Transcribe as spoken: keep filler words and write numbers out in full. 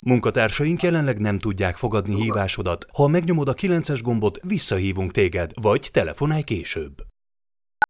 Munkatársaink jelenleg nem tudják fogadni hívásodat. Ha megnyomod a kilences gombot, visszahívunk téged, vagy telefonálj később.